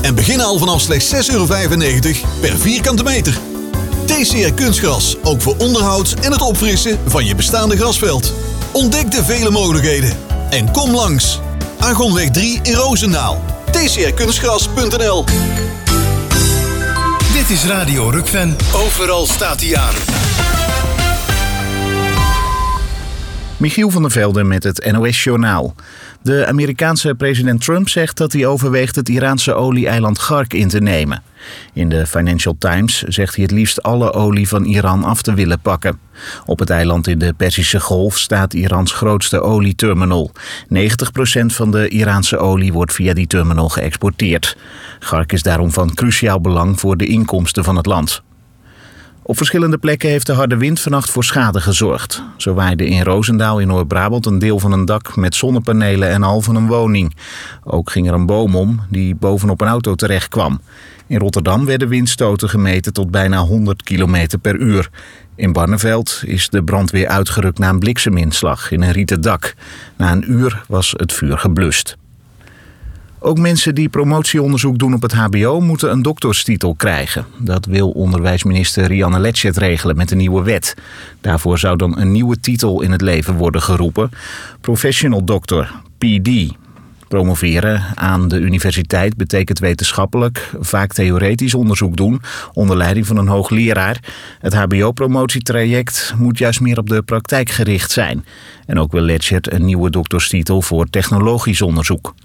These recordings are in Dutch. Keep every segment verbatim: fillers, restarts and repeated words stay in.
En begin al vanaf slechts zes euro vijfennegentig per vierkante meter. T C R Kunstgras, ook voor onderhoud en het opfrissen van je bestaande grasveld. Ontdek de vele mogelijkheden en kom langs. Argonweg drie in Roosendaal. T C R kunstgras punt n l. Dit is Radio Rukven. Overal staat hij aan. Michiel van der Velde met het N O S-journaal. De Amerikaanse president Trump zegt dat hij overweegt het Iraanse olie-eiland Gark in te nemen. In de Financial Times zegt hij het liefst alle olie van Iran af te willen pakken. Op het eiland in de Perzische Golf staat Irans grootste olieterminal. negentig procent van de Iraanse olie wordt via die terminal geëxporteerd. Gark is daarom van cruciaal belang voor de inkomsten van het land. Op verschillende plekken heeft de harde wind vannacht voor schade gezorgd. Zo waaide in Roosendaal in Noord-Brabant een deel van een dak met zonnepanelen en al van een woning. Ook ging er een boom om die bovenop een auto terecht kwam. In Rotterdam werden windstoten gemeten tot bijna honderd kilometer per uur. In Barneveld is de brandweer uitgerukt na een blikseminslag in een rieten dak. Na een uur was het vuur geblust. Ook mensen die promotieonderzoek doen op het H B O moeten een dokterstitel krijgen. Dat wil onderwijsminister Rianne Letchert regelen met een nieuwe wet. Daarvoor zou dan een nieuwe titel in het leven worden geroepen. Professional Doctor, P D. Promoveren aan de universiteit betekent wetenschappelijk, vaak theoretisch onderzoek doen, onder leiding van een hoogleraar. Het H B O-promotietraject moet juist meer op de praktijk gericht zijn. En ook wil Letchert een nieuwe dokterstitel voor technologisch onderzoek.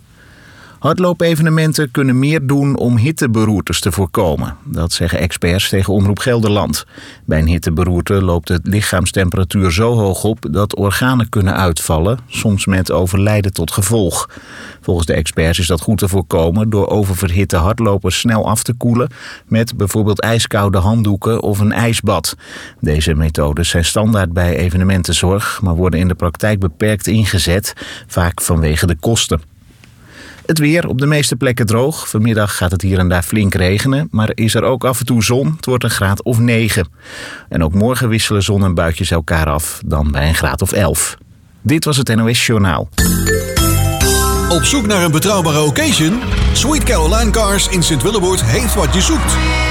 Hardloopevenementen kunnen meer doen om hitteberoertes te voorkomen. Dat zeggen experts tegen Omroep Gelderland. Bij een hitteberoerte loopt de lichaamstemperatuur zo hoog op dat organen kunnen uitvallen, soms met overlijden tot gevolg. Volgens de experts is dat goed te voorkomen door oververhitte hardlopers snel af te koelen met bijvoorbeeld ijskoude handdoeken of een ijsbad. Deze methodes zijn standaard bij evenementenzorg, maar worden in de praktijk beperkt ingezet, vaak vanwege de kosten. Het weer op de meeste plekken droog. Vanmiddag gaat het hier en daar flink regenen, maar is er ook af en toe zon. Het wordt een graad of negen. En ook morgen wisselen zon en buitjes elkaar af, dan bij een graad of elf. Dit was het N O S-journaal. Op zoek naar een betrouwbare occasion? Sweet Caroline Cars in Sint-Willeboord heeft wat je zoekt.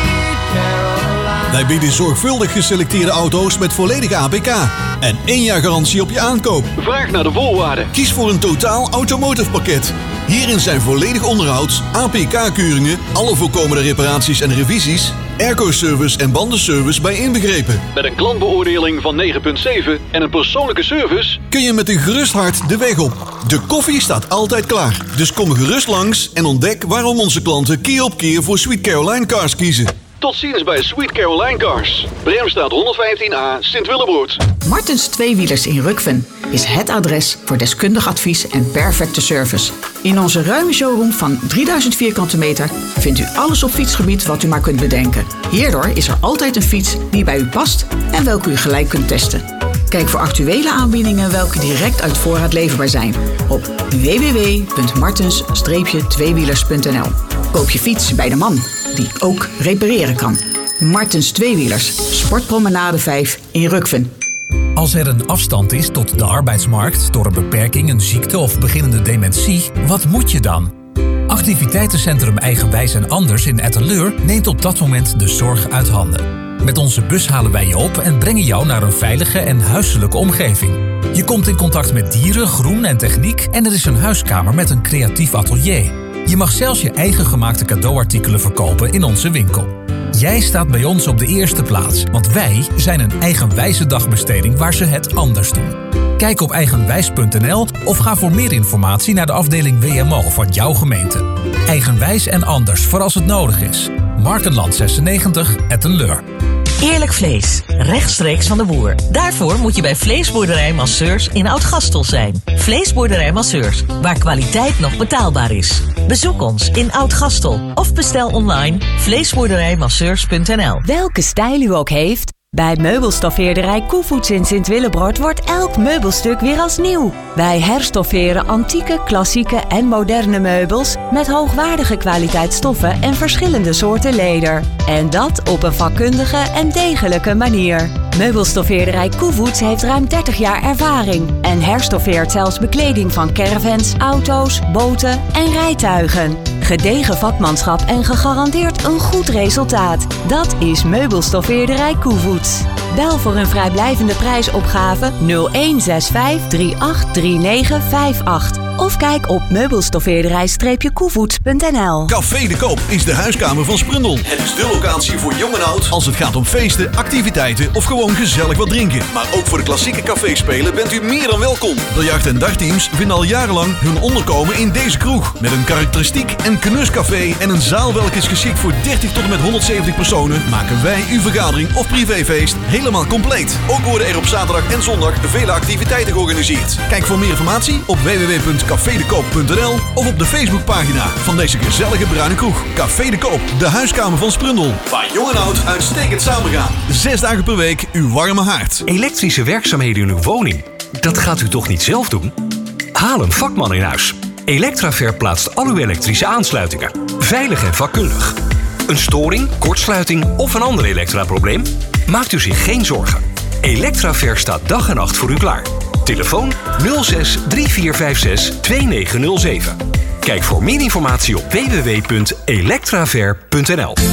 Wij bieden zorgvuldig geselecteerde auto's met volledige A P K en één jaar garantie op je aankoop. Vraag naar de voorwaarden. Kies voor een totaal automotive pakket. Hierin zijn volledig onderhoud, A P K-keuringen, alle voorkomende reparaties en revisies, airco-service en bandenservice bij inbegrepen. Met een klantbeoordeling van negen komma zeven en een persoonlijke service kun je met een gerust hart de weg op. De koffie staat altijd klaar, dus kom gerust langs en ontdek waarom onze klanten keer op keer voor Sweet Caroline Cars kiezen. Tot ziens bij Sweet Caroline Cars. Bremstraat honderdvijftien A, Sint-Willeboord. Martens Tweewielers in Rukven is het adres voor deskundig advies en perfecte service. In onze ruime showroom van drieduizend vierkante meter vindt u alles op fietsgebied wat u maar kunt bedenken. Hierdoor is er altijd een fiets die bij u past en welke u gelijk kunt testen. Kijk voor actuele aanbiedingen welke direct uit voorraad leverbaar zijn op w w w punt martens tweewielers punt n l. Koop je fiets bij de man die ook repareren kan. Martens Tweewielers, Sportpromenade vijf in Rukven. Als er een afstand is tot de arbeidsmarkt door een beperking, een ziekte of beginnende dementie, wat moet je dan? Activiteitencentrum Eigenwijs en Anders in Etteleur neemt op dat moment de zorg uit handen. Met onze bus halen wij je op en brengen jou naar een veilige en huiselijke omgeving. Je komt in contact met dieren, groen en techniek en er is een huiskamer met een creatief atelier. Je mag zelfs je eigen gemaakte cadeauartikelen verkopen in onze winkel. Jij staat bij ons op de eerste plaats, want wij zijn een eigenwijze dagbesteding waar ze het anders doen. Kijk op eigenwijs punt n l of ga voor meer informatie naar de afdeling W M O van jouw gemeente. Eigenwijs en Anders voor als het nodig is. Markenland zesennegentig, Ettenleur. Eerlijk vlees, rechtstreeks van de boer. Daarvoor moet je bij Vleesboerderij Masseurs in Oud-Gastel zijn. Vleesboerderij Masseurs, waar kwaliteit nog betaalbaar is. Bezoek ons in Oud-Gastel of bestel online vleesboerderijmasseurs punt n l. Welke stijl u ook heeft, bij meubelstoffeerderij Koevoets in Sint-Willebroord wordt elk meubelstuk weer als nieuw. Wij herstofferen antieke, klassieke en moderne meubels met hoogwaardige kwaliteitsstoffen en verschillende soorten leder. En dat op een vakkundige en degelijke manier. Meubelstoffeerderij Koevoets heeft ruim dertig jaar ervaring en herstoffeert zelfs bekleding van caravans, auto's, boten en rijtuigen. Gedegen vakmanschap en gegarandeerd een goed resultaat. Dat is Meubelstoffeerderij Koevoets. Bel voor een vrijblijvende prijsopgave nul een zes vijf drie acht drie negen vijf acht. Of kijk op meubelstoffeerderij koevoets punt n l. Café de Koop is de huiskamer van Sprundel. Het is de locatie voor jong en oud als het gaat om feesten, activiteiten of gewoon gezellig wat drinken. Maar ook voor de klassieke caféspelen bent u meer dan welkom. Biljart- en dagteams vinden al jarenlang hun onderkomen in deze kroeg. Met een karakteristiek en knuscafé en een zaal welke is geschikt voor dertig tot en met honderdzeventig personen, maken wij uw vergadering of privéfeest helemaal compleet. Ook worden er op zaterdag en zondag vele activiteiten georganiseerd. Kijk voor meer informatie op w w w punt café de koop punt n l of op de Facebookpagina van deze gezellige bruine kroeg. Café de Koop, de huiskamer van Sprundel. Waar jong en oud uitstekend samengaan. Zes dagen per week uw warme haard. Elektrische werkzaamheden in uw woning, dat gaat u toch niet zelf doen? Haal een vakman in huis. Electraver plaatst al uw elektrische aansluitingen. Veilig en vakkundig. Een storing, kortsluiting of een ander elektraprobleem? Maakt u zich geen zorgen. Electraver staat dag en nacht voor u klaar. Telefoon nul zes drie vier vijf zes twee negen nul zeven. Kijk voor meer informatie op w w w punt electraver punt n l. Altijd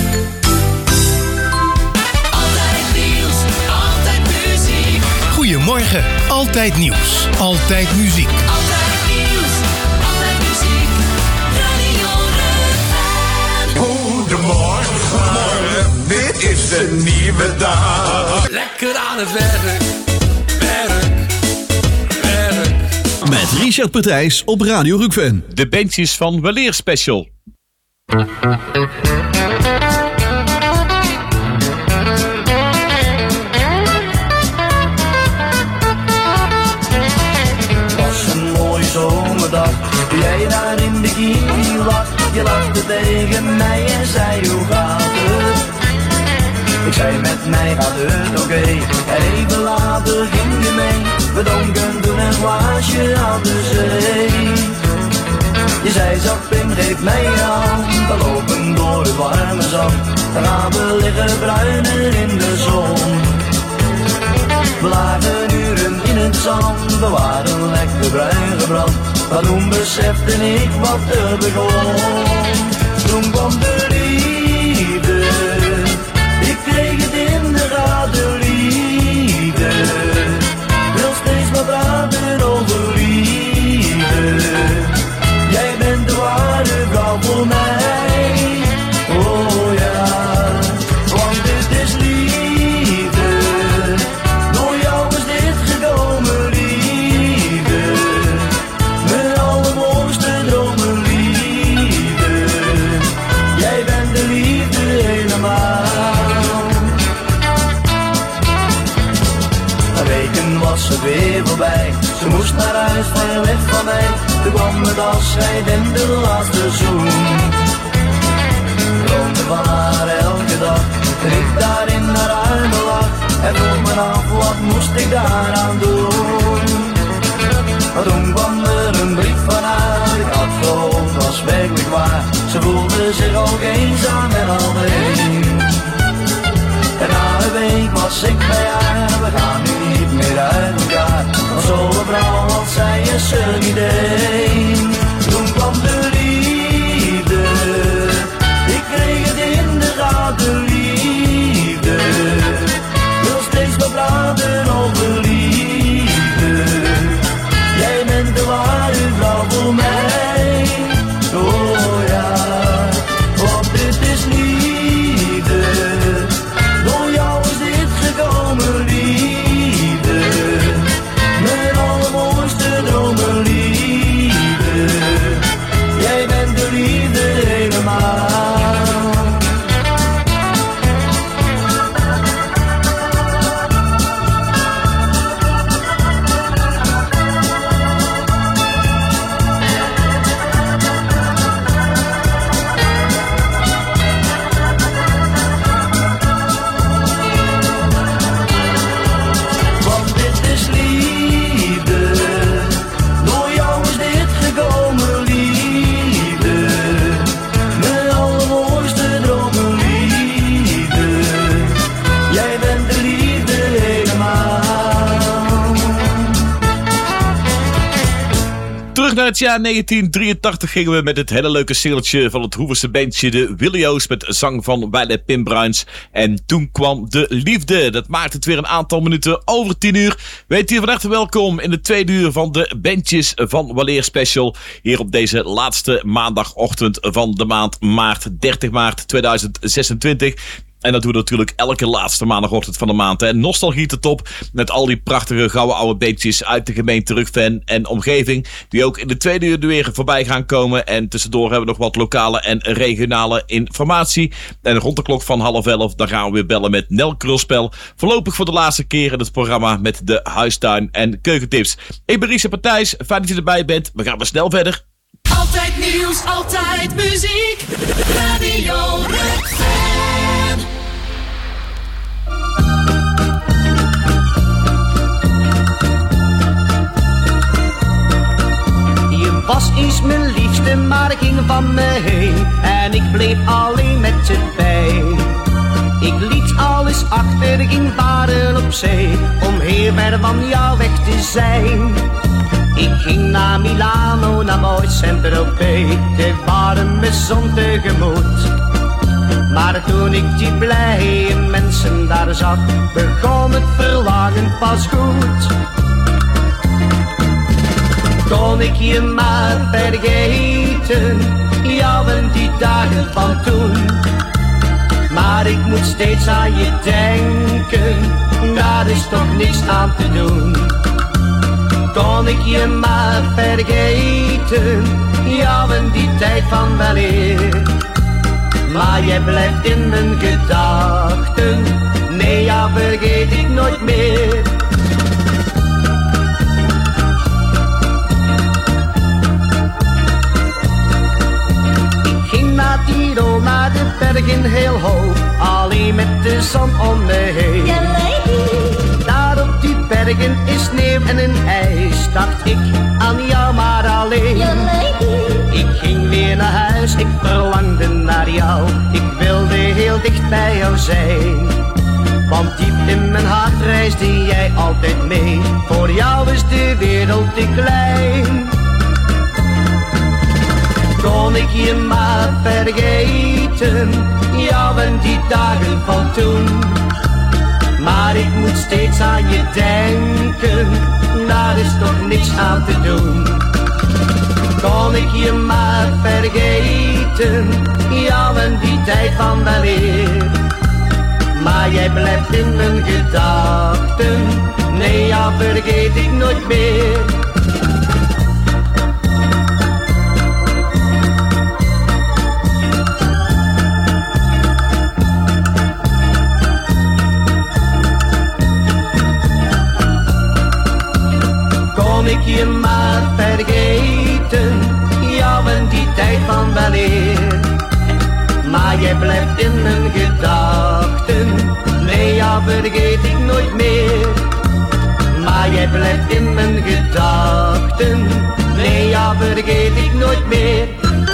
nieuws, altijd muziek. Goedemorgen, altijd nieuws, altijd muziek. Altijd nieuws, altijd muziek. Radio Rukven. Goedemorgen, goedemorgen, dit is een nieuwe dag. Lekker aan het werk. Met Richard Partijs op Radio Rukven. De bandjes van Weleer Special. Was een mooie zomerdag, toen jij daar in de kini lag. Je lachte tegen mij en zei hoe gaat het? Ik zei met mij gaat het oké, okay. En even later ging je mee. We dronken toen een glaasje aan de zee. Je zei zacht Pim, geef mij je hand. We lopen door het warme zand. Dan gaan we liggen bruinen in de zon. We lagen uren in het zand. We waren lekker bruin gebrand. Maar toen besefte ik wat er begon. Toen kwam de liefde. Ik kreeg het in de gaten, liefde. Wil steeds maar praten over liefde. Jij bent de ware vrouw voor mij. Oh ja, want dit is liefde. Door jou is dit gekomen, liefde. Mijn allermooiste dromen, liefde. Jij bent de liefde helemaal. Weken was het weer voorbij. Ze moest naar huis, ver weg van mij. Toen kwam het afscheid en de laatste zoen. Droomde van haar elke dag. En ik daar in haar armen lag. En vroeg me af, wat moest ik daaraan doen? Maar toen kwam er een brief van haar. Ik had geloofd, was werkelijk waar. Ze voelde zich ook eenzaam en alleen. En na een week was ik bij haar, we gaan nu niet meer uit elkaar. Want zo'n vrouw als zij is er niet één. Toen kwam de liefde, ik kreeg het in de gaten, liefde. Wil steeds maar praten over liefde. Jij bent de ware vrouw voor mij. Oh ja, want dit is liefde. Door jou is dit gekomen, liefde. Mijn allermooiste dromen, liefde. Terug naar het jaar negentien drieëntachtig gingen we met het hele leuke singeltje van het Hoevense bandje de Willio's met zang van Weile Pim Bruins. En toen kwam de liefde. Dat maakt het weer een aantal minuten over tien uur. Weet hier van harte welkom in de tweede uur van de bandjes van Weleer Special. Hier op deze laatste maandagochtend van de maand maart, dertig maart tweeduizend zesentwintig. En dat doen we natuurlijk elke laatste maandagochtend van de maand. Hè. Nostalgie te top met al die prachtige gouden oude beetjes uit de gemeente Rugven en omgeving. Die ook in de tweede uur weer voorbij gaan komen. En tussendoor hebben we nog wat lokale en regionale informatie. En rond de klok van half elf dan gaan we weer bellen met Nel Krulspel. Voorlopig voor de laatste keer in het programma met de huistuin- en keukentips. Ik ben Richard Partijs. Fijn dat je erbij bent. We gaan maar snel verder. Altijd nieuws, altijd muziek. Radio Rugven. Je was eens mijn liefste, maar ik ging van me heen. En ik bleef alleen met je bij. Ik liet alles achter, ging varen op zee. Om heel ver van jou weg te zijn. Ik ging naar Milano, naar mooi Saint-Tropez. De warme zon tegemoet. Maar toen ik die blije mensen daar zag, begon het verlangen pas goed. Kon ik je maar vergeten, jou en die dagen van toen. Maar ik moet steeds aan je denken, daar is toch niks aan te doen. Kon ik je maar vergeten, jou en die tijd van weleer. Maar jij blijft in mijn gedachten, nee, jou vergeet ik nooit meer. Ik ging naar Tirol, naar de bergen heel hoog, alleen met de zon om me heen. Daar op die bergen is sneeuw en een ijs, dacht ik aan jou maar alleen. Ik ging weer naar huis, ik verlangde naar jou, ik wilde heel dicht bij jou zijn. Want diep in mijn hart reisde jij altijd mee, voor jou is de wereld te klein. Kon ik je maar vergeten, jou en die dagen van toen. Maar ik moet steeds aan je denken, daar is toch niks aan te doen. Kon ik je maar vergeten, jou en die tijd van weleer. Maar jij blijft in mijn gedachten, nee, jou vergeet ik nooit meer. Kon ik je maar vergeten, jou en die tijd van weleer. Maar jij blijft in mijn gedachten, nee, jou vergeet ik nooit meer. Maar jij blijft in mijn gedachten, nee, jou vergeet ik nooit meer.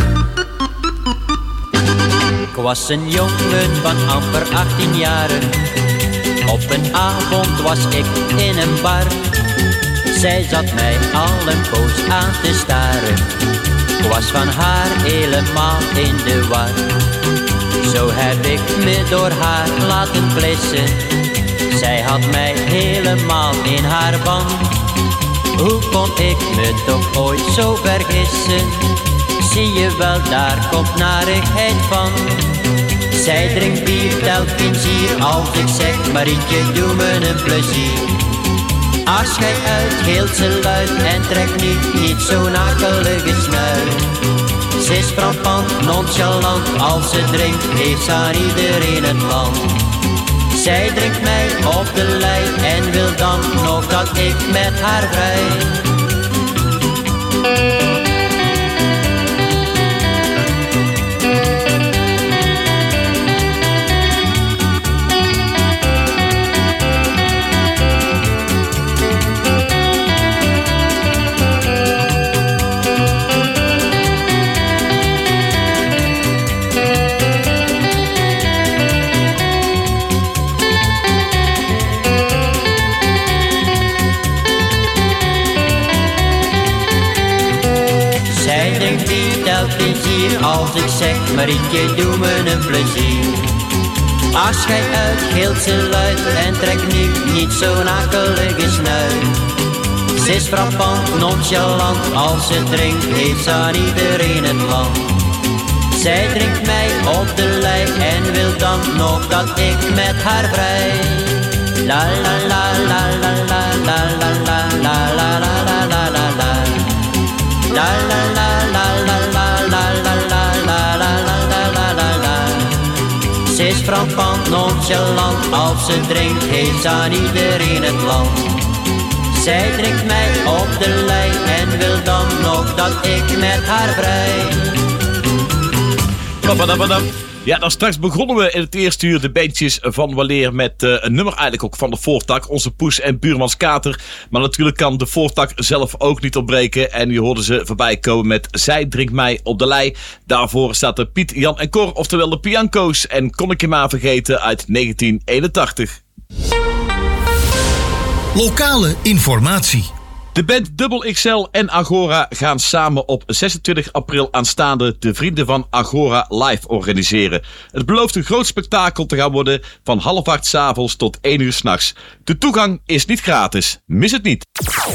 Ik was een jongen van amper achttien jaren. Op een avond was ik in een bar. Zij zat mij al een poos aan te staren. Ik was van haar helemaal in de war. Zo heb ik me door haar laten plissen. Zij had mij helemaal in haar ban. Hoe kon ik me toch ooit zo vergissen? Zie je wel, daar komt narigheid van. Zij drinkt bier, telt hier als ik zeg, Marietje, doe me een plezier. Ach, schijk uit, gilt ze luid en trek niet, niet zo'n akelige snuit. Ze is frappant, nonchalant, als ze drinkt, heeft ze aan iedereen het land. Zij drinkt mij op de lei en wil dan nog dat ik met haar vrij. plezier als ik zeg, Marietje, doe me een plezier. Als gij uitgeelt ze luid en trek nu niet zo'n akelige snuit. Ze is frappant, nonchalant, als ze drinkt heeft ze aan iedereen het land. Zij drinkt mij op de lei en wil dan nog dat ik met haar vrij. La la la la la la la la la la la la la la la la. La la la la la la la la la la la la la la la. Ze is frappant, nonchalant, als ze drinkt heeft ze aan iedereen het land. Zij drinkt mij op de lei en wil dan nog dat ik met haar vrij. Ja, dan straks begonnen we in het eerste uur de bandjes van weleer met uh, een nummer eigenlijk ook van de Voortak. Onze Poes en Buurmans Kater. Maar natuurlijk kan de Voortak zelf ook niet ontbreken. En je hoorde ze voorbij komen met Zij drinkt mij op de lei. Daarvoor staat er Piet, Jan en Cor, oftewel de Pianco's. En Kon ik je maar vergeten uit negentien eenentachtig. Lokale informatie. De band Double X L en Agora gaan samen op zesentwintig april aanstaande de Vrienden van Agora Live organiseren. Het belooft een groot spektakel te gaan worden van half acht 's avonds tot één uur 's nachts. De toegang is niet gratis. Mis het niet.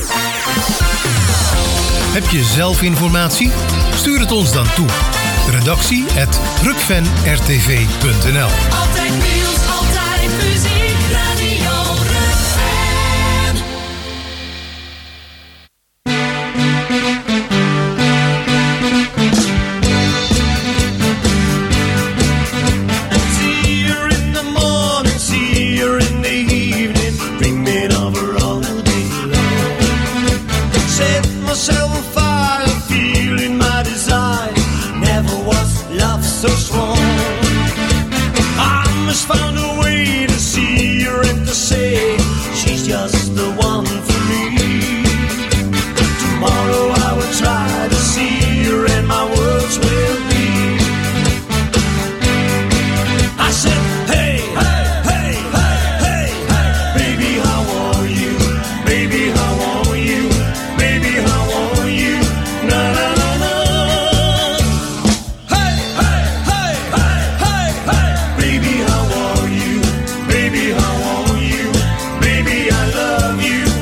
Heb je zelf informatie? Stuur het ons dan toe. Redactie at rukven r t v punt n l. Altijd nieuws, altijd muziek, Radio Rukven. See her in the morning, see her in the evening, dreaming of her all day long. Set myself on fire, feeling my desire. Never was love so strong. I must find a way to see her and to say she's just the one for me. Tomorrow I will try to see her and my words will be. I said, hey, hey, hey, hey, hey, hey, baby, how are you? Baby, how are you? Baby, how are you? Na na na na. Hey, hey, hey, hey, hey, hey, baby, how are you? Baby, how are you? Baby, I love you.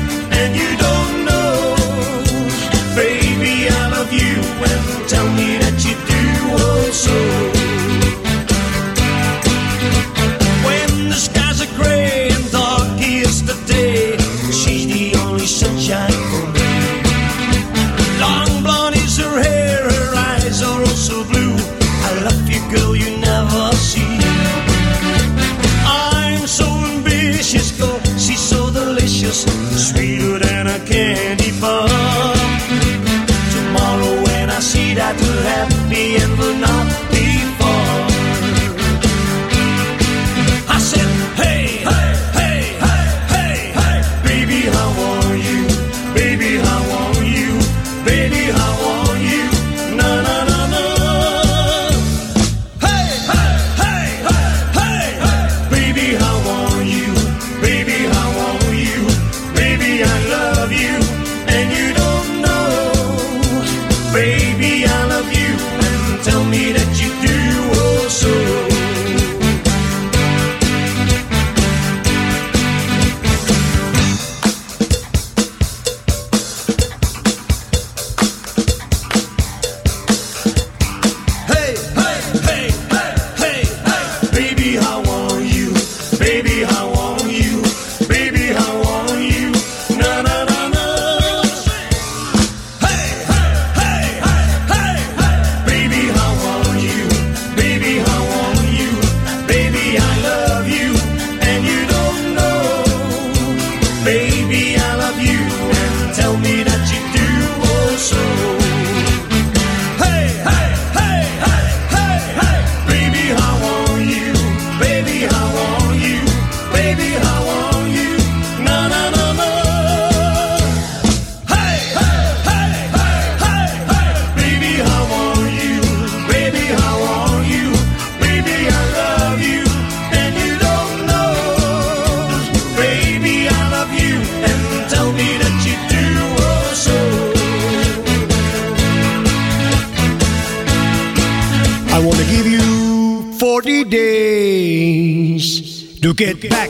forty days to get back.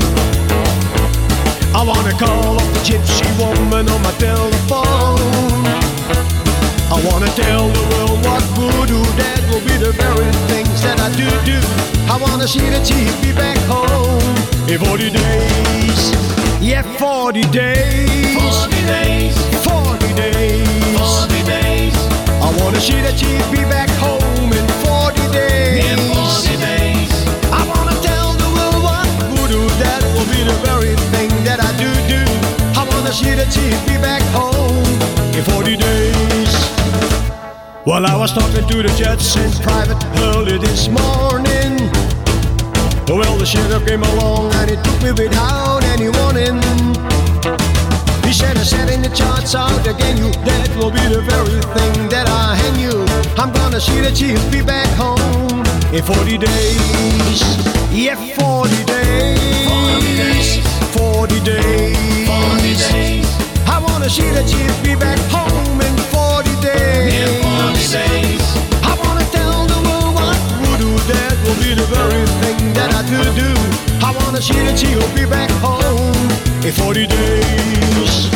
I wanna call up the gypsy woman on my telephone. I wanna tell the world what voodoo, that will be the very things that I do do. I wanna see that she'll be back home in forty days. Yeah, forty days. forty days. forty days. forty days. I wanna see that she'll be back home in forty days. Yeah, forty days. I wanna tell the world what voodoo, that will be the very thing that I do do. I wanna see that she'll be back home in forty days. Well, I was talking to the judge in private early this morning. Well, the sheriff came along and he took me without any warning. He said, I said in the charts out again, you, that will be the very thing that I hang you. I'm gonna see that she'll be back home in forty days. Yeah, forty days. forty days. forty days. forty days. I wanna see that she'll be back home in forty days. Yeah, forty days. I wanna tell the world what voodoo, that will be the very thing that I do do. I wanna see that she'll be back home in forty days.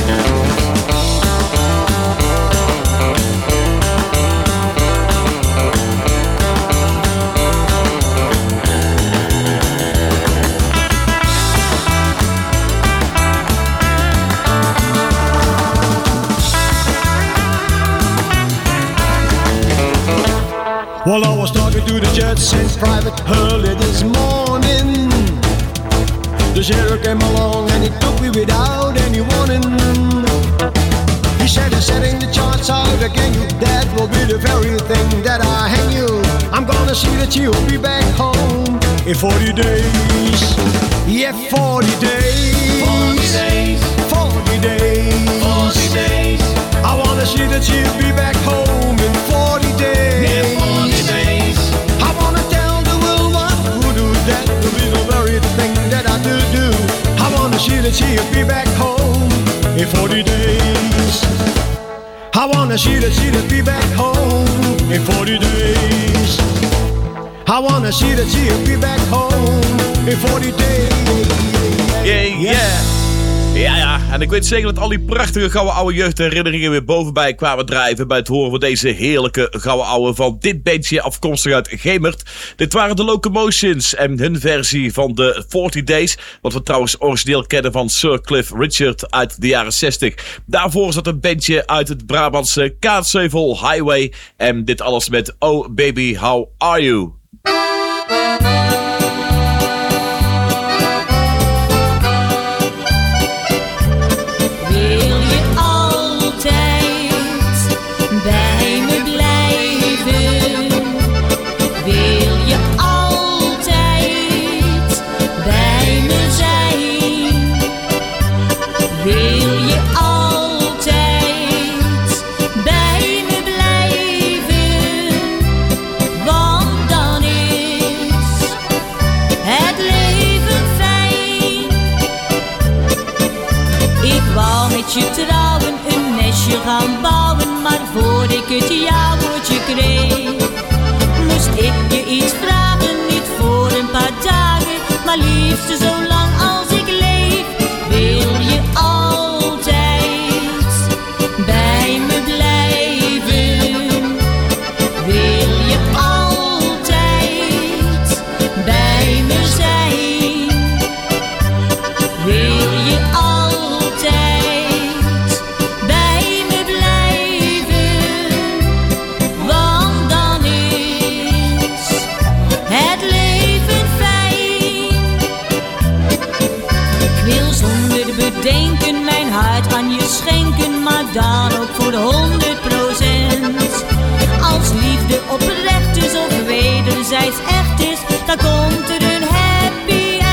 Well, I was talking to the judge in private early this morning. The sheriff came along and he took me without any warning. He said, he's setting the charts out again, you, that will be the very thing that I hang you. I'm gonna see that you'll be back home in forty days. Yeah, forty days. forty days. forty days. forty days. I wanna see that you'll be back home in forty days. Yeah, forty days. I wanna tell the world what voodoo, that will be the very thing that I do do. I wanna see that she'll be back home in forty days. I wanna see that she'll be back home in forty days. I wanna see that she'll be back home in forty days. Yeah, yeah. Ja, ja, en ik weet zeker dat al die prachtige gouden oude jeugdherinneringen weer bovenbij kwamen drijven bij het horen van deze heerlijke gouden oude van dit bandje afkomstig uit Gemert. Dit waren de Locomotions en hun versie van de forty days, wat we trouwens origineel kennen van Sir Cliff Richard uit de jaren zestig. Daarvoor zat een bandje uit het Brabantse Kaatsheuvel Highway en dit alles met Oh Baby How Are You? Je trouwen, een nestje gaan bouwen, maar voor ik het ja-woordje kreeg, moest ik je iets vragen, niet voor een paar dagen, maar liefst zo lang als ik leef. Wil je altijd bij me blijven? Wil je altijd bij me zijn? Wil je altijd denken, mijn hart aan je schenken, maar dan ook voor honderd procent. Als liefde oprecht is of wederzijds echt is, dan komt er een happy end.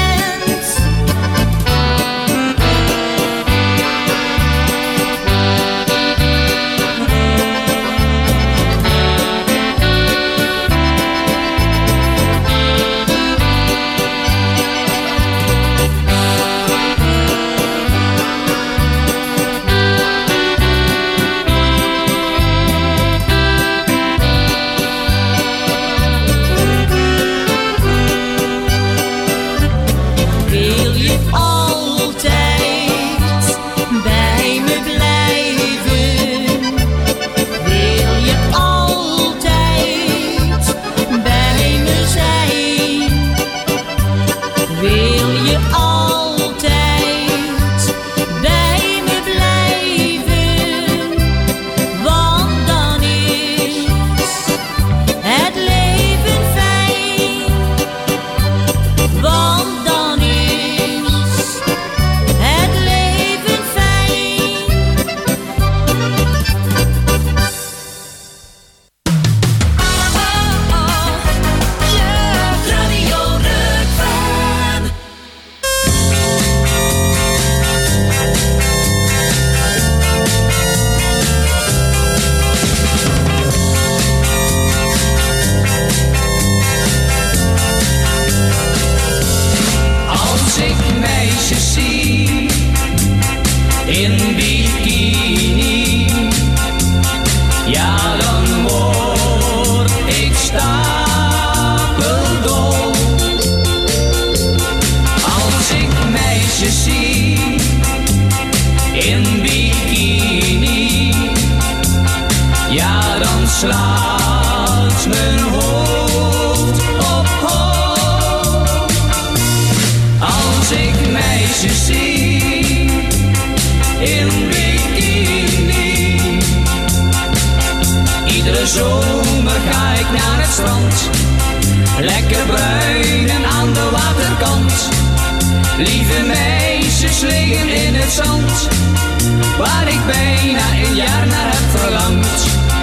lekker bruin en aan de waterkant. Lieve meisjes liggen in het zand, waar ik bijna een jaar naar heb verlangd.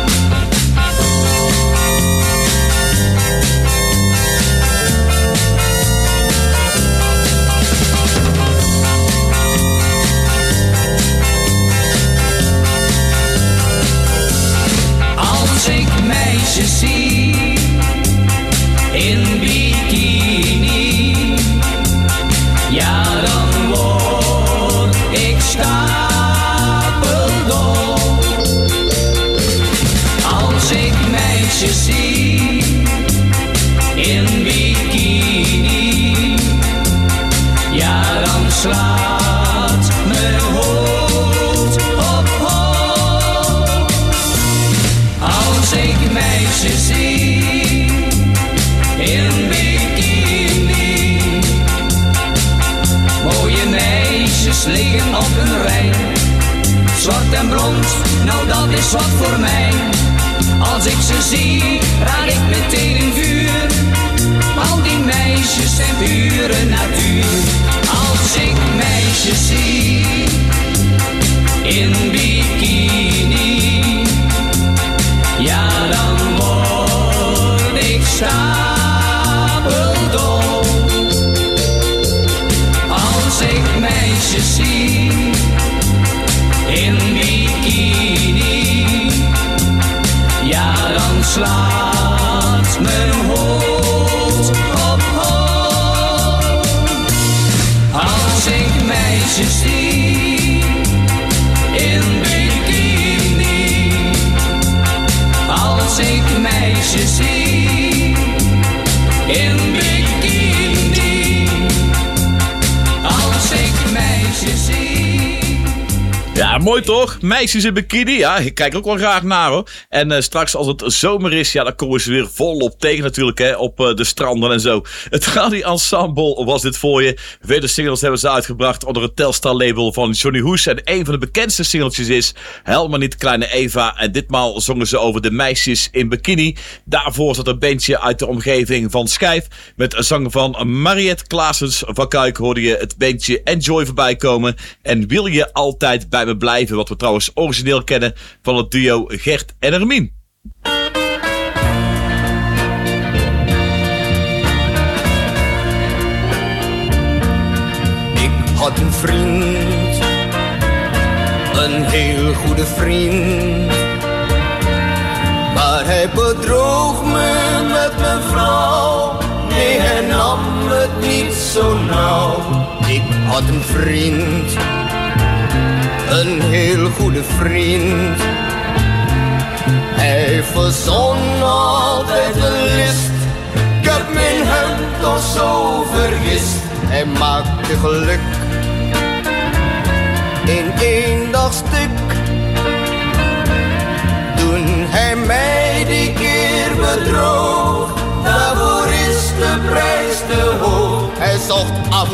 Als ik meisjes zie in bikini, ja dan word ik stapeldol. Als ik meisjes zie in bikini, ja dan slaat mijn hoofd op hol. Als ik meisjes zie in bikini, mooie meisjes liggen op een rij, zwart en blond, nou dat is wat voor mij. Als ik ze zie, raak ik meteen in vuur, al die meisjes zijn pure natuur. Als ik meisjes zie in bikini, ja dan word ik stapeldol. Als ik meisjes zie in bikini, ja dan slaat mijn hoofd op hol. Als ik meisjes zie in bikini, als ik meisjes zie in bikini, als ik meisjes zie. Ja, mooi toch? Meisjes in bikini. Ja, ik kijk er ook wel graag naar hoor. En uh, straks als het zomer is, ja, dan komen ze weer volop tegen natuurlijk, hè, op uh, de stranden en zo. Het Radi Ensemble was dit voor je. Vele singles hebben ze uitgebracht onder het Telstar label van Johnny Hoes. En een van de bekendste singeltjes is Helemaal niet Kleine Eva. En ditmaal zongen ze over de meisjes in bikini. Daarvoor zat een bandje uit de omgeving van Schijf. Met een zang van Mariette Klaasens. Van Kuik hoorde je het bandje Enjoy voorbij komen. En Wil je altijd bij me blijven, wat we trouwens origineel kennen van het duo Gert en Hermien. Ik had een vriend, een heel goede vriend, maar hij bedroog me met mijn vrouw. Nee, hij nam het niet zo nauw. Ik had een vriend, een heel goede vriend. Hij verzon altijd een list. Ik heb mijn hem toch zo vergist. Hij maakte geluk in één dag stuk. Toen hij mij die keer bedroog, daarvoor is de prijs te hoog. Hij zocht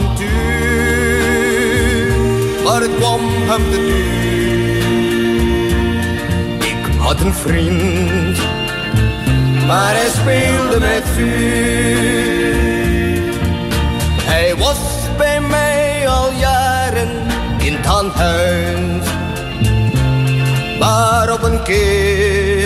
avontuur, maar het kwam hem te duur. Ik had een vriend, maar hij speelde met vuur. Hij was bij mij al jaren in het handhuis, maar op een keer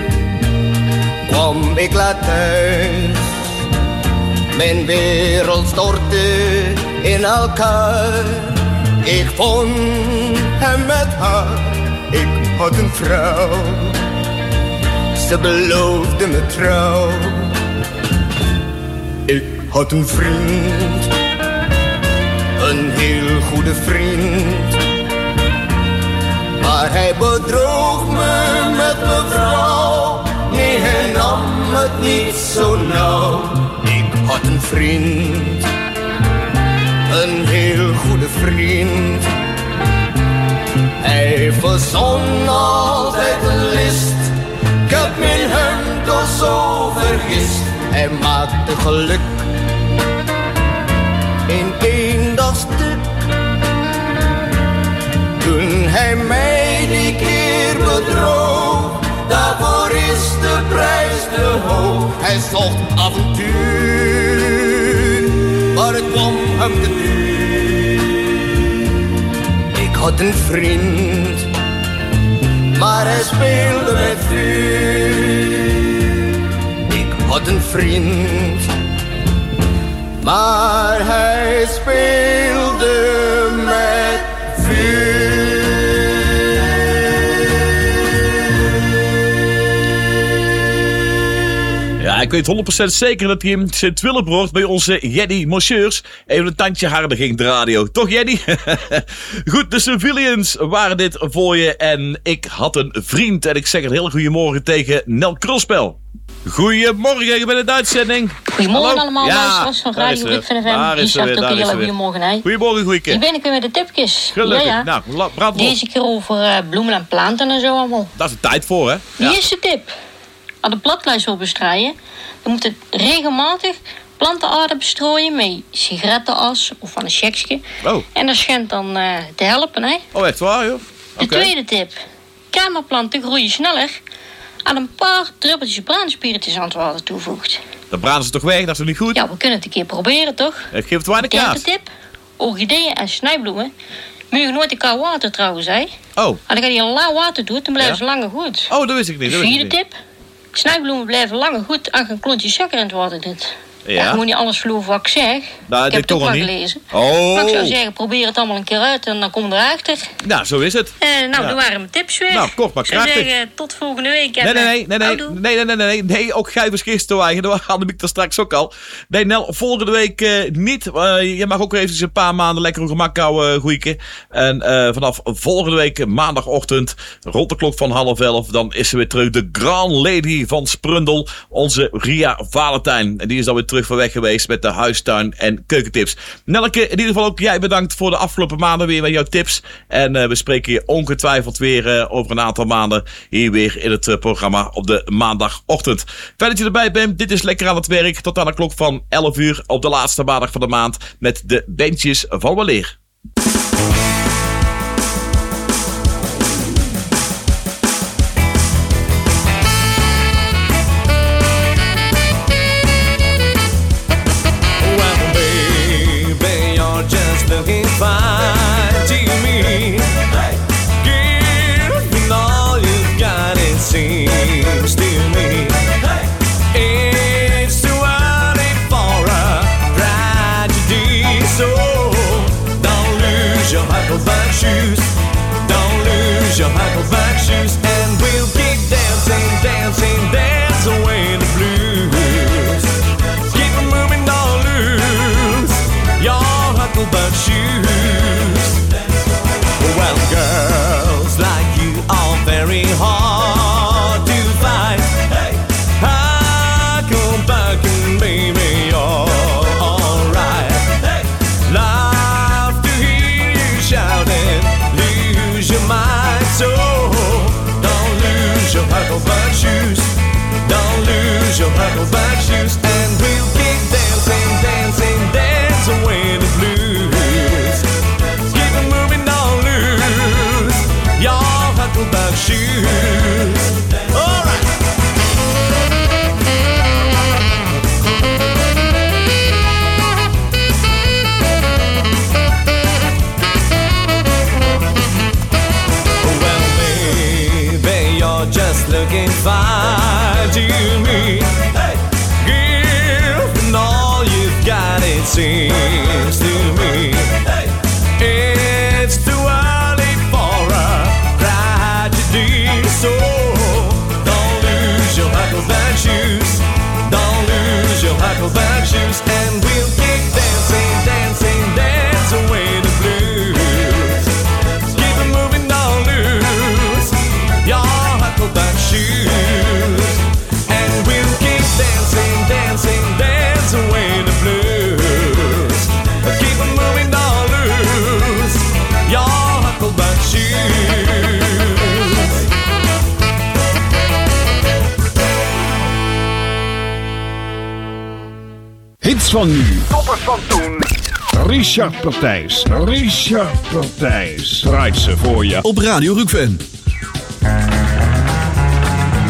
kwam ik laat thuis. Mijn wereld stortte in elkaar. Ik vond hem met haar, ik had een vrouw. Ze beloofde me trouw. Ik had een vriend, een heel goede vriend, maar hij bedroog me met mijn vrouw. Nee, hij nam het niet zo nauw. Ik had een vriend, een heel goede vriend. Hij verzon altijd een list. Ik heb mijn hem toch zo vergist. Hij maakte geluk in één dag stuk. Toen hij mij die keer bedroog, daarvoor is de prijs te hoog. Hij zocht avontuur, maar het kwam hem te duur. Ik had een vriend, maar hij speelde met vuur. Ik had een vriend, maar hij speelde met vuur. Ja, ik weet honderd procent zeker dat hij in Sint-Willebroord bij onze Jenny Mosseurs even een tandje harder ging de radio. Toch, Jenny? Goed, de Civilians waren dit voor je en ik had een vriend. En ik zeg een heel goedemorgen tegen Nel Krulspel. Goedemorgen, je bent in de uitzending. Goedemorgen Hallo? allemaal, Ja, luisteraars van Radio Ruk van F M. Daar is ze weer, daar is ze weer. Goedemorgen, hè. Goedemorgen, goeieke. Hier ben ik weer met de tipjes. Gelukkig. Ja, ja. Nou, la- brand los. Deze keer over uh, bloemen en planten en zo allemaal. Daar is de tijd voor, hè? De eerste tip. Als de platluis wil bestrijden, dan moet het regelmatig plantenaarde bestrooien met sigarettenas of van een checksje. Oh. En dat schijnt dan uh, te helpen, hè. Oh, echt waar, joh? De Oké. tweede tip. Kamerplanten groeien sneller aan een paar druppeltjes braanspiritus aan het water toevoegt. Dan branden ze toch weg, dat is toch niet goed? Ja, we kunnen het een keer proberen, toch? Ik geef het weinig Derde kaas. tip. Orchideeën en snijbloemen mogen nooit in koud water trouwens, hè. Oh. Als je die in lauw water doet, dan blijven Ja? ze langer goed. Oh, dat wist ik niet. Dat wist ik Vierde niet. tip. Snijbloemen blijven langer goed als je een klontje suiker in het water doet. Ja. Ja, je moet niet alles geloven wat ik zeg. Nou, ik dit heb het ook toch wel al niet. gelezen. Oh. Maar ik zou zeggen, probeer het allemaal een keer uit en dan kom je erachter. Nou, zo is het. Eh, nou, Ja. dat waren mijn tips weer. Nou, kort maar Ik zou krachtig. zeggen, tot volgende week. En, Nee, nee, eh, nee, nee, nee, houdoe. nee, nee, nee, nee, nee, nee, ook Gijvers gisteren eigen. Dat had ik er straks ook al. Nee, Nel, volgende week uh, niet. Uh, je mag ook even een paar maanden lekker op gemak houden, uh, goeieke. En uh, vanaf volgende week maandagochtend, rond de klok van half elf, dan is ze weer terug. De Grand Lady van Sprundel, onze Ria Valentijn. En die is dan weer terug van weg geweest met de huistuin- en keukentips. Nelke, in ieder geval ook jij bedankt voor de afgelopen maanden weer met jouw tips. En uh, we spreken je ongetwijfeld weer uh, over een aantal maanden hier weer in het uh, programma op de maandagochtend. Fijn dat je erbij bent. Dit is Lekker aan het Werk. Tot aan de klok van elf uur op de laatste maandag van de maand met de bandjes van weleer. Looking fine to me. Giving all you've got, it seems to me. It's too early for a tragedy, so don't lose your huckleback shoes. Don't lose your huckleback shoes, and we'll keep dancing, dancing, dance away the blues. Keep 'em moving, don't lose your huckleback shoes. Well, girls like you are very hard to find. Hey, huckleback and baby, you're alright. Hey, love to hear you shouting, lose your mind. So don't lose your huckleback shoes. Don't lose your huckleback shoes, and we'll keep dancing, dancing, dance away the blues. Keep 'em moving, don't lose your huckleback shoes. All right. Well, baby, you're just looking fine to me. Hey, giving all you've got, it seems to me. Hey, it's too early for a tragedy, so don't lose your huckleback shoes. Don't lose your huckleback shoes, and we'll keep dancing, dancing, dance away the blues. Keep 'em moving, don't lose your huckleback shoes, and we'll keep dancing, dancing, dance away the blues. Keep 'em moving, don't lose your huckleback shoes. Hits van nu. Toppers van toen. Richard Partijs. Richard Partijs. Draait ze voor je. Op Radio Rukven.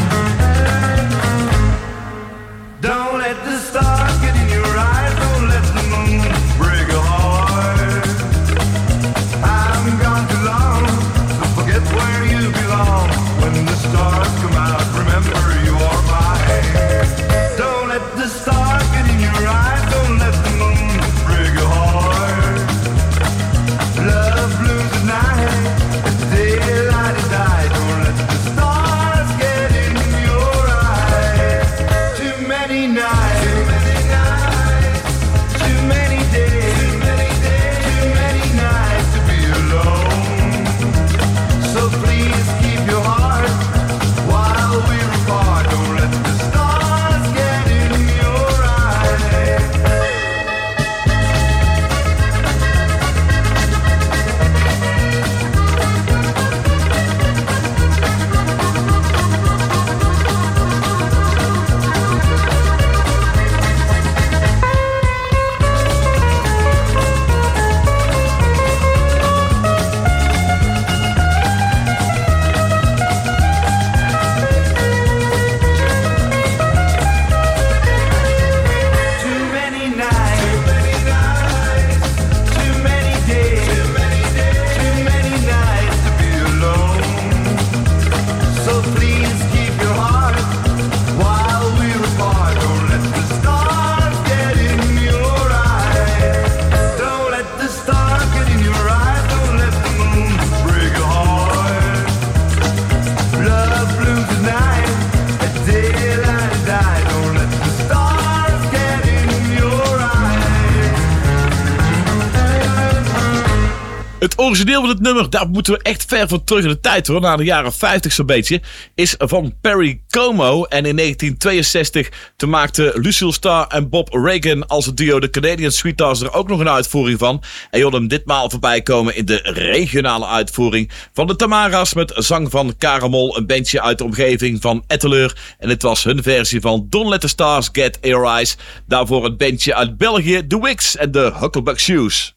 Het origineel van het nummer, daar moeten we echt ver van terug in de tijd hoor, naar de jaren vijftig zo'n beetje, is van Perry Como. En in negentien tweeënzestig toen maakten Lucille Starr en Bob Regan als het duo de Canadian Sweethearts er ook nog een uitvoering van. En je hoorde hem ditmaal voorbij komen in de regionale uitvoering van de Tamara's met zang van Karamol, een bandje uit de omgeving van Etteleur. En dit was hun versie van Don't Let the Stars Get Your Eyes. Daarvoor het bandje uit België, The Wicks en de Huckleback Shoes.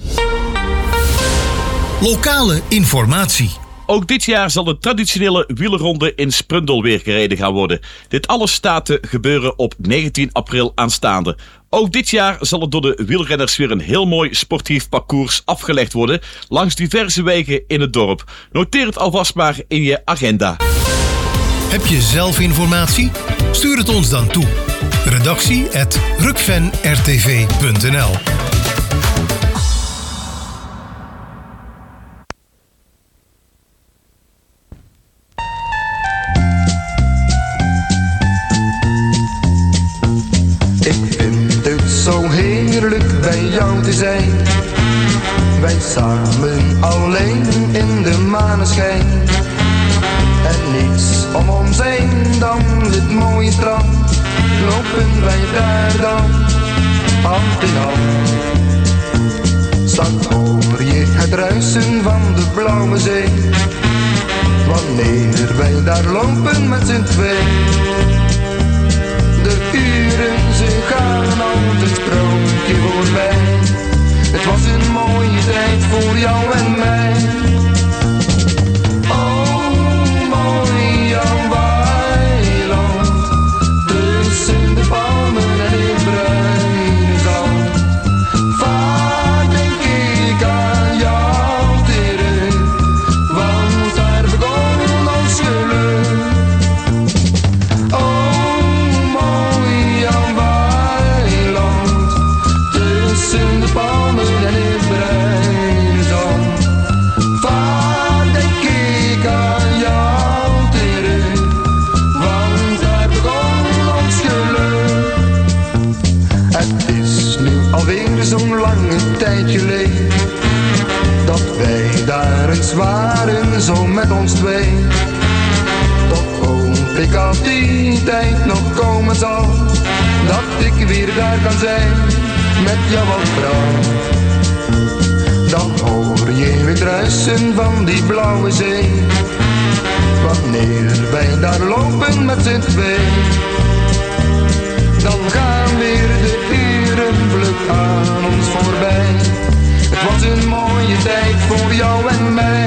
Lokale informatie. Ook dit jaar zal de traditionele wielerronde in Sprundel weer gereden gaan worden. Dit alles staat te gebeuren op negentien april aanstaande. Ook dit jaar zal er door de wielrenners weer een heel mooi sportief parcours afgelegd worden langs diverse wegen in het dorp. Noteer het alvast maar in je agenda. Heb je zelf informatie? Stuur het ons dan toe. Redactie at rukven r t v punt n l. Ik vind het zo heerlijk bij jou te zijn. Wij samen alleen in de maneschijn. En niets om ons heen dan dit mooie strand. Lopen wij daar dan hand in hand. Straks hoor je het ruisen van de blauwe zee. Wanneer wij daar lopen met z'n twee. De uren ze gaan als een sprookje voorbij. Het was een mooie tijd voor jou en mij. Oh, mooi jouw weiland, tussen de palmen en in bruine zand. Vaak denk ik aan jou terug, want daar begon ons geluk. Oh, mooi jouw weiland, tussen de palmen en in bruine zand. Vaak denk ik aan jou terug, want daar begon ons geluk. Het is nu alweer zo'n lange tijd geleden dat wij daar eens waren, zo met ons twee. Toch hoop ik als die tijd nog komen zal, dat ik weer daar kan zijn, met jou als vrouw. Dan hoor je weer het ruisen van die blauwe zee, wanneer wij daar lopen met z'n twee. Dan gaan weer de uren vlug aan ons voorbij. Het was een mooie tijd voor jou en mij.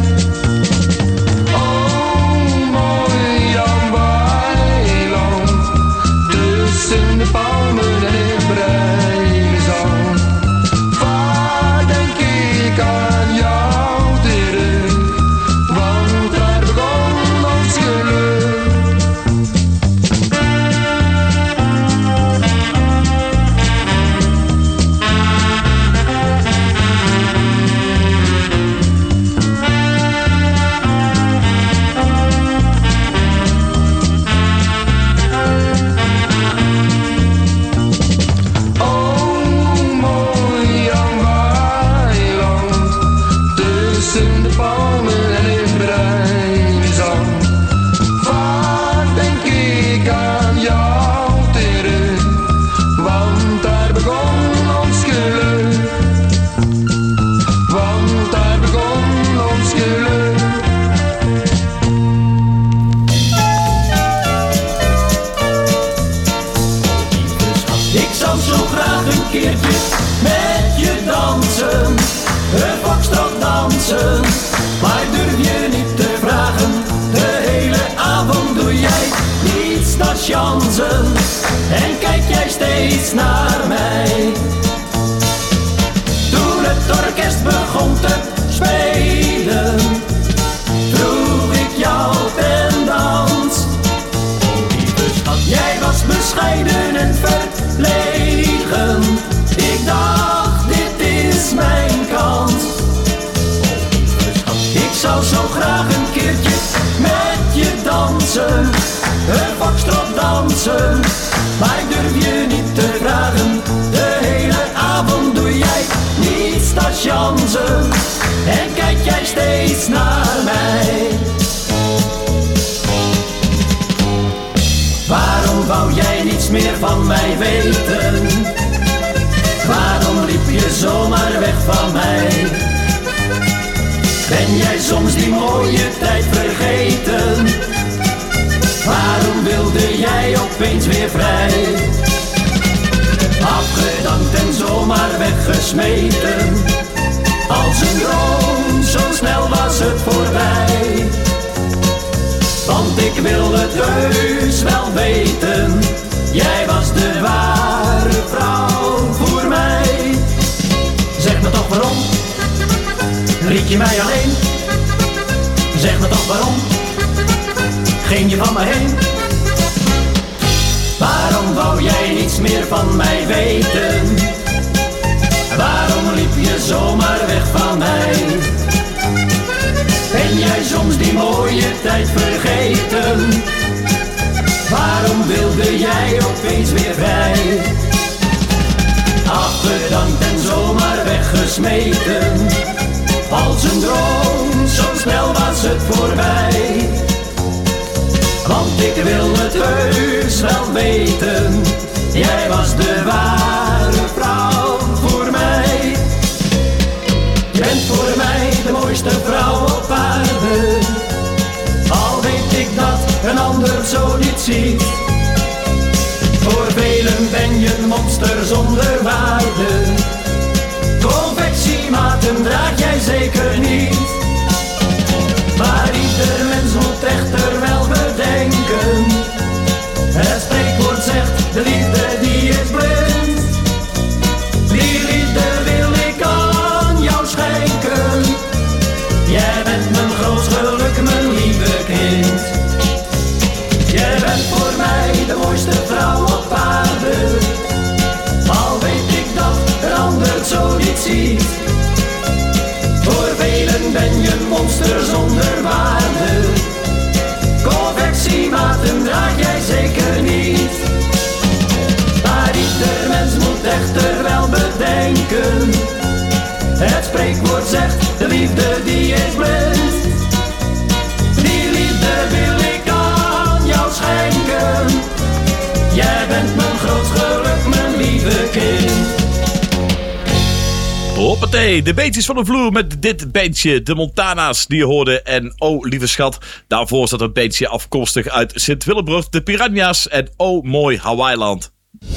Oh, mooi jouw weiland, tussen de palmen en in bruine zand. Vaak denk ik aan jou terug, want daar begon ons geluk. Tussen de palmen en in bruine zand. Vaak denk ik aan jou terug, want daar begon ons geluk. Want daar begon ons geluk. Ik zou zo graag een keertje met je dansen, een foxtrot dansen, maar durf je niet te vragen. De hele avond doe jij niets dan chansen en kijk jij steeds naar mij. Toen het orkest begon te spelen, vroeg ik jou ten dans. Oh lieve schat, jij was bescheiden en verlegen. Ik dacht, dit is mijn kans. Ik zou zo graag een keertje met je dansen, een foxtrot dansen, maar ik durf je niet te vragen. niets naar mij. Waarom wou jij niets meer van mij weten? Waarom liep je zomaar weg van mij? Ben jij soms die mooie tijd vergeten? Waarom wilde jij opeens weer vrij? Afgedankt en zomaar weggesmeten. Als een droom, zo snel was het voorbij. Want ik wil het heus wel weten. Jij was de ware vrouw voor mij. Zeg me toch waarom liet je mij alleen? Zeg me toch waarom ging je van me heen? Waarom wou jij niets meer van mij weten? Waarom liep je zomaar weg van mij? Ben jij soms die mooie tijd vergeten? Waarom wilde jij opeens weer vrij? Afgedankt en zomaar weggesmeten. Als een droom, zo snel was het voorbij. Want ik wil het heus wel weten. Jij was de ware vrouw voor mij. Je bent voor mij de mooiste vrouw op aarde. Al weet ik dat een ander het zo niet ziet. Voor velen ben je een monster zonder waarde. Confectiematen draag jij zeker niet. Maar ieder mens moet echter wel bedenken. Het spreekwoord zegt, de liefde die is blind. Die liefde wil ik aan jou schenken. Jij bent mijn groot geluk, mijn lieve kind. Jij bent voor mij de mooiste vrouw op aarde. Al weet ik dat een ander het zo niet ziet. Voor velen ben je een monster zonder waarde. Confectiematen draag jij zeker niet. Maar ieder mens moet echter wel bedenken. Het spreekwoord zegt, de liefde die is blind. Die liefde wil ik aan jou schenken. Jij bent mijn groot geluk, mijn lieve kind. Hoppatee, de beetjes van de vloer met dit bandje, de Montana's die je hoorde. En oh, lieve schat, daarvoor staat een bandje afkomstig uit Sint-Willebroord, de Piranha's en oh, mooi Hawaiiland.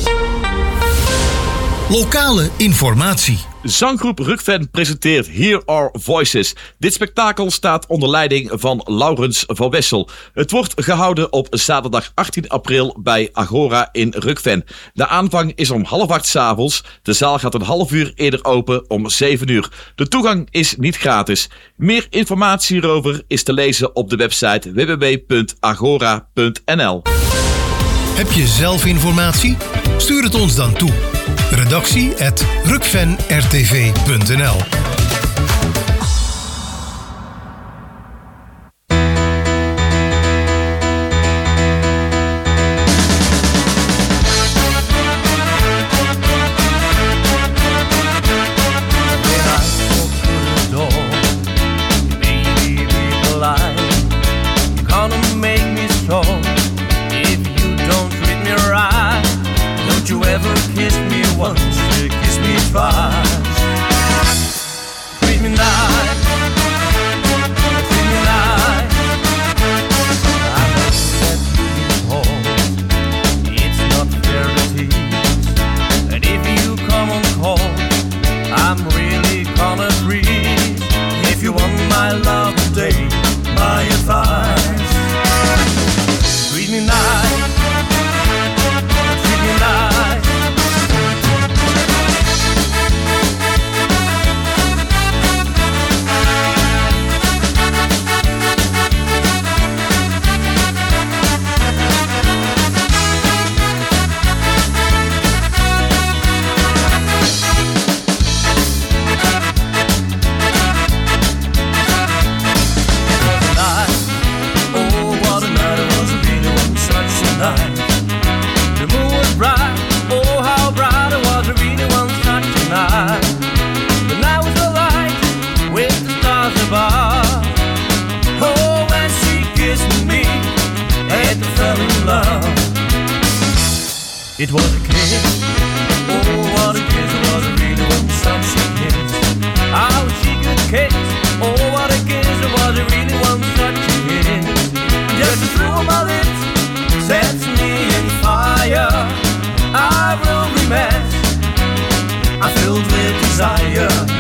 Lokale informatie. Zanggroep Rukven presenteert Hear Our Voices. Dit spektakel staat onder leiding van Laurens van Wessel. Het wordt gehouden op zaterdag achttien april bij Agora in Rukven. De aanvang is om half acht 's avonds. De zaal gaat een half uur eerder open om zeven uur. De toegang is niet gratis. Meer informatie hierover is te lezen op de website w w w punt agora punt n l. Heb je zelf informatie? Stuur het ons dan toe. Redactie at rukven r t v punt n l. It was a kiss. Oh, what a kiss. It was a really one such a kiss. How she could kiss. Oh, what a kiss. It was a really one such a kiss. Just the thrill of it sets me in fire. I will be mad. I'm filled with desire.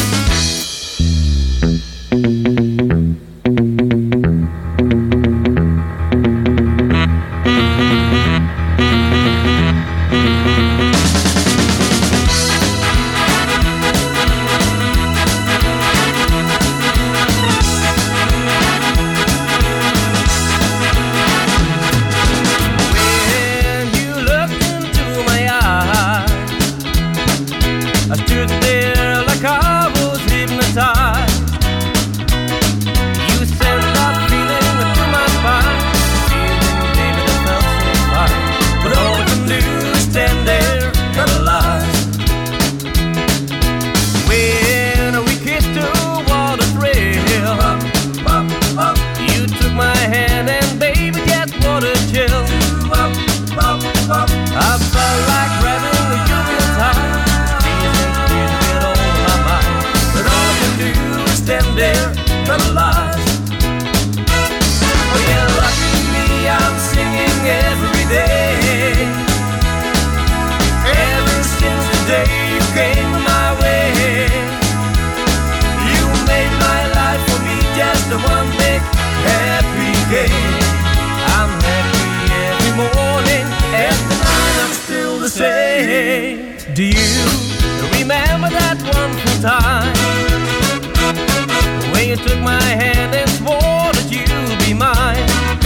Do you remember that wonderful time when you took my hand and swore that you'd be mine?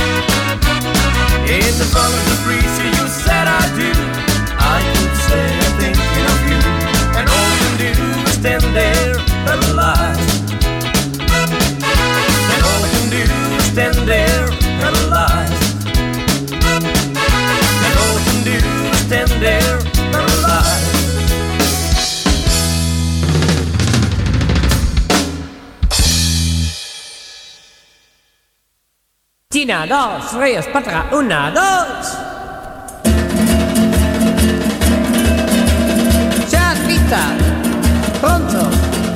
In the front of the breeze you said I do. I could say I'm thinking of you, and all you can do is stand there paralyzed. And all I can do is stand there paralyzed. And all I can do is stand there paralyzed. Una, dos, tres, patra, una, dos. Ya, lista. Pronto.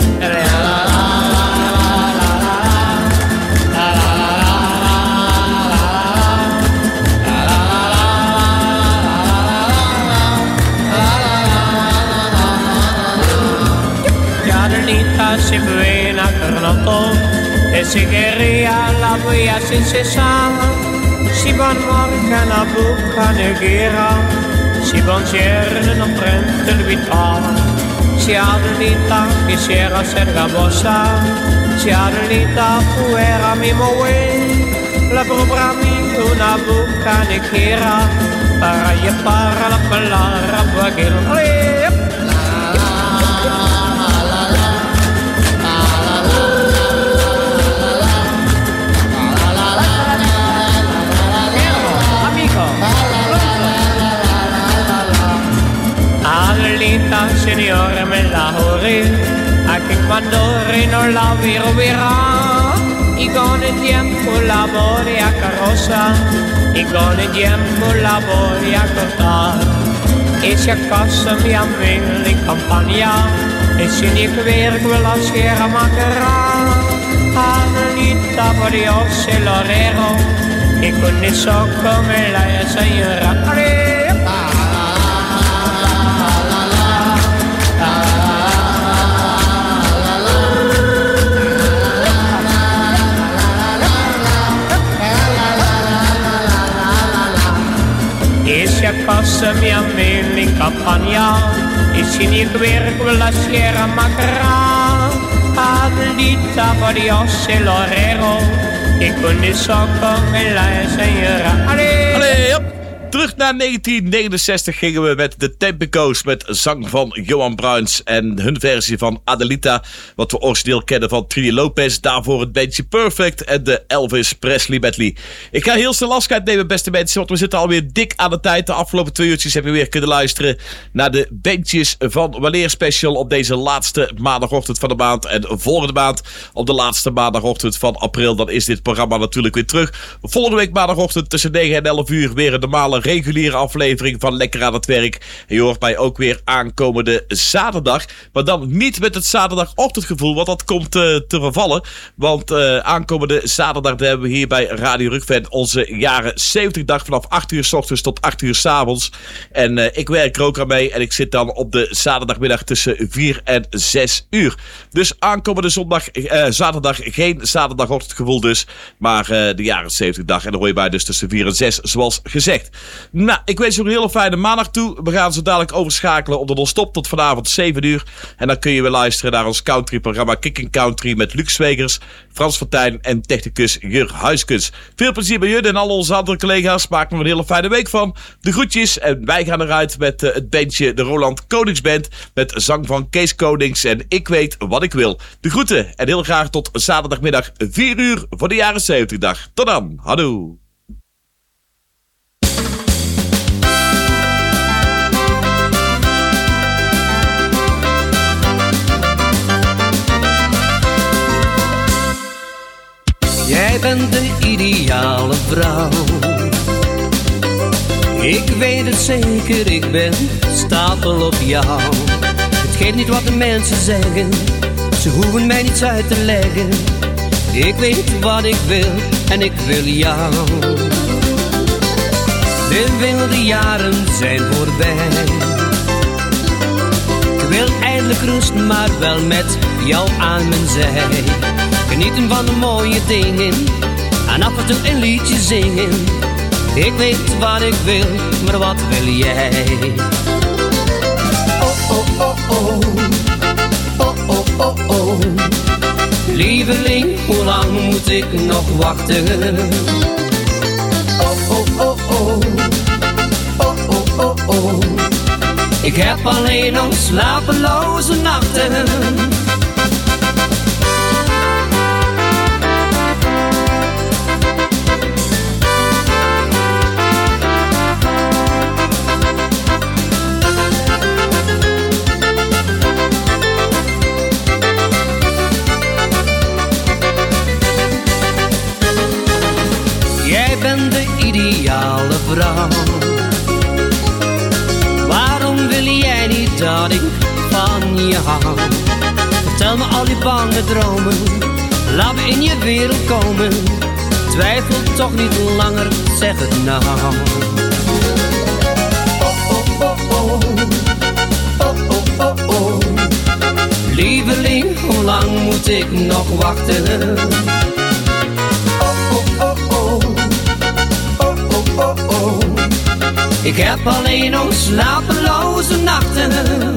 Carlita se fue en Carnotón. E si quería la via sin cesar, si bon morca la bocca neghera, si bon cielo non prende il vitale, si Adelita quisiera ser gabosa, si Adelita fuera mi mujer, la propria mi una bocca neghera, para llevar la palabra vaquero. Adelita, signore, me la juré, a que cuando no la verá, y con el tiempo la voy a carroza, y con el tiempo la voy a cortar. E si acaso mi amigo in campagna, e si ni ver quella sera mancherà, Adelita, por Dios se lo rego, e con eso come la señora. E si accossa mia amico in campagna, e si ni ver quella sera mancherà, Adelita, por Dios se lo rego, e con eso come la señora. Allee, op. Terug naar negentien negenenzestig gingen we met de Tempico's met zang van Johan Bruins en hun versie van Adelita, wat we origineel kennen van Trini Lopez. Daarvoor het bandje Perfect en de Elvis Presley medley. Ik ga heel snel afscheid nemen, beste mensen, want we zitten alweer dik aan de tijd. De afgelopen twee uurtjes heb je weer kunnen luisteren naar de bandjes van Waleer Special op deze laatste maandagochtend van de maand. En volgende maand op de laatste maandagochtend van april, dan is dit programma natuurlijk weer terug. Volgende week maandagochtend tussen negen en elf uur weer een normale normale reguliere aflevering van Lekker aan het Werk. En je hoort mij ook weer aankomende zaterdag. Maar dan niet met het zaterdagochtendgevoel, want dat komt uh, te vervallen. Want uh, aankomende zaterdag hebben we hier bij Radio Rukven onze jaren zeventig dag vanaf acht uur 's ochtends tot acht uur 's avonds. En uh, ik werk er ook aan mee en ik zit dan op de zaterdagmiddag tussen vier en zes uur. Dus aankomende zondag, uh, zaterdag geen zaterdagochtendgevoel dus, maar uh, de jaren zeventig dag. En dan hoor je bij dus tussen vier en zes, zoals gezegd. Nou, ik wens je een hele fijne maandag toe. We gaan zo dadelijk overschakelen op de non-stop tot vanavond zeven uur. En dan kun je weer luisteren naar ons countryprogramma Kicking Country met Luc Zwegers, Frans Fortuyn en technicus Jur Huiskens. Veel plezier bij jullie en al onze andere collega's. Maak er een hele fijne week van. De groetjes en wij gaan eruit met uh, het bandje de Roland Konings Band met zang van Kees Konings en Ik weet wat ik wil. De groeten en heel graag tot zaterdagmiddag vier uur voor de jaren zeventig dag. Tot dan. Hallo. Jij bent de ideale vrouw. Ik weet het zeker, ik ben stapel op jou. Het geeft niet wat de mensen zeggen, ze hoeven mij niets uit te leggen. Ik weet wat ik wil en ik wil jou. De wilde jaren zijn voorbij. Ik wil eindelijk rust, maar wel met jou aan mijn zij. Genieten van de mooie dingen en af en toe een liedje zingen. Ik weet wat ik wil, maar wat wil jij? Oh, oh, oh, oh. Oh, oh, oh, oh. Lieveling, hoe lang moet ik nog wachten? Oh, oh, oh, oh. Oh, oh, oh, oh. Ik heb alleen nog slapeloze nachten. Ideale vrouw. Waarom wil jij niet dat ik van je hou? Vertel me al die bange dromen, laat me in je wereld komen. Twijfel toch niet langer, zeg het nou. Oh, oh, oh, oh. Oh, oh, oh, oh. Lieveling, hoe lang moet ik nog wachten? Ik heb alleen nog slapeloze nachten.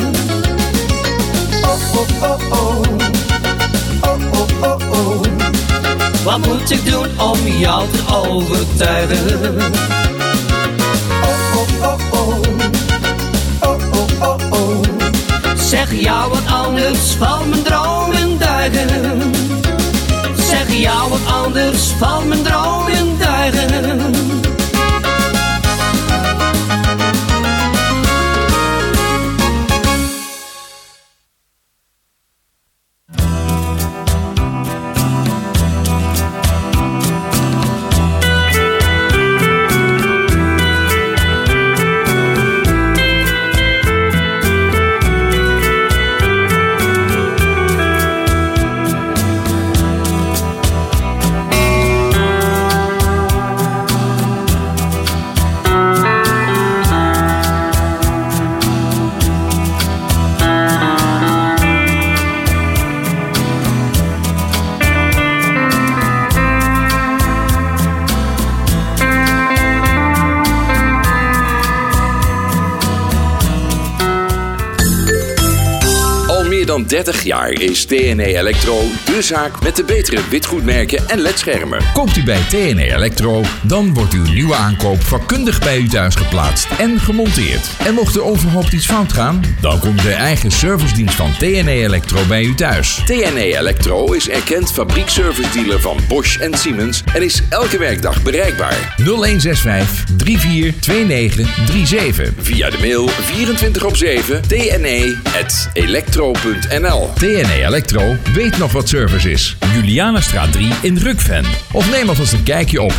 Oh, oh, oh, oh. Oh, oh, oh, oh. Wat moet ik doen om jou te overtuigen? Oh, oh, oh, oh. Oh, oh, oh, oh. Zeg jou wat anders van mijn dromen duigen. Zeg jou wat anders van mijn dromen duigen. dan dertig jaar is T N E Electro de zaak met de betere witgoedmerken en ledschermen. Koopt u bij T N E Electro, dan wordt uw nieuwe aankoop vakkundig bij u thuis geplaatst en gemonteerd. En mocht er onverhoopt iets fout gaan, dan komt de eigen servicedienst van T N E Electro bij u thuis. T N E Electro is erkend fabriekservice-dealer van Bosch en Siemens en is elke werkdag bereikbaar. nul een zes vijf drie vier twee negen drie zeven. Via de mail vierentwintig op zeven t n e punt electro punt n l. T N E Electro weet nog wat service is. Julianastraat drie in Rukven. Of neem alvast een kijkje op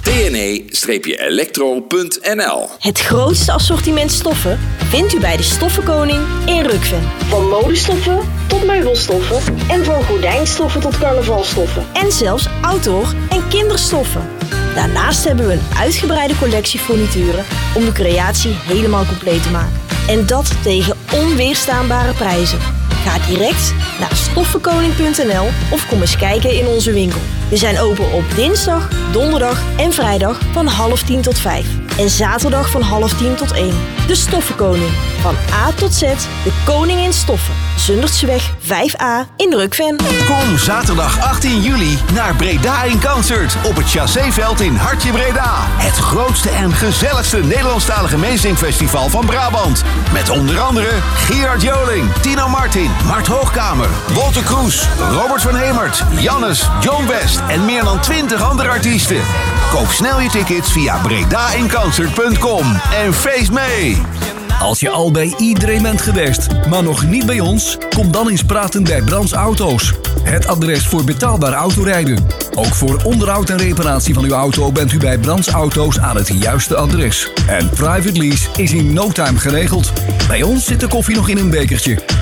t n e elektro punt n l. Het grootste assortiment stoffen vindt u bij de Stoffenkoning in Rukven. Van modestoffen tot meubelstoffen en van gordijnstoffen tot carnavalstoffen. En zelfs outdoor- en kinderstoffen. Daarnaast hebben we een uitgebreide collectie furnituren om de creatie helemaal compleet te maken. En dat tegen onweerstaanbare prijzen. Ga direct naar stoffenkoning punt n l of kom eens kijken in onze winkel. We zijn open op dinsdag, donderdag en vrijdag van half tien tot vijf. En zaterdag van half tien tot één. De Stoffenkoning. Van A tot Z, de koning in stoffen. Zundertseweg vijf a in Rukven. Kom zaterdag achttien juli naar Breda in Concert op het Chasséveld in Hartje Breda. Het grootste en gezelligste Nederlandstalige meezingfestival van Brabant. Met onder andere Gerard Joling, Tino Martin, Mart Hoogkamer, Walter Kroes, Robert van Hemert, Jannes, John West en meer dan twintig andere artiesten. Koop snel je tickets via breda in concert punt com en feest mee! Als je al bij iedereen bent geweest, maar nog niet bij ons, kom dan eens praten bij Brands Auto's. Het adres voor betaalbaar autorijden. Ook voor onderhoud en reparatie van uw auto bent u bij Brands Auto's aan het juiste adres. En private lease is in no time geregeld. Bij ons zit de koffie nog in een bekertje.